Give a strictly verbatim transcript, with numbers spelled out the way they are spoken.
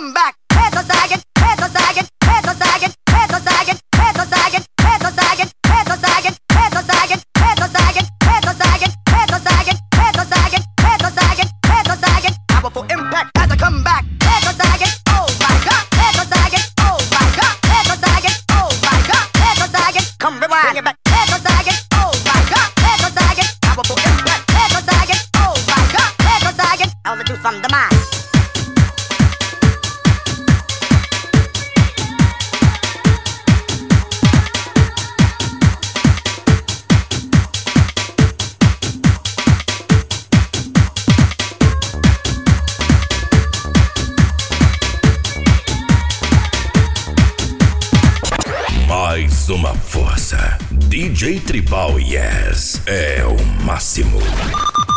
come back. Heads are sagging, heads are sagging, heads are sagging, heads are sagging, heads are sagging, heads are sagging, heads are sagging, heads are sagging, heads are sagging, heads are sagging, heads are sagging, heads are sagging, heads are sagging, heads are sagging. Powerful impact as I come back. Heads are sagging, oh my God. Heads are sagging, oh my God. Heads are sagging, oh my God. Heads are sagging, come rewind, bring it back. Heads are sagging, oh my God. Heads are sagging, powerful impact. Heads are sagging, oh my God. Heads are sagging, all the truth from the mind. Mais uma força. D J Tribal Yes é o máximo.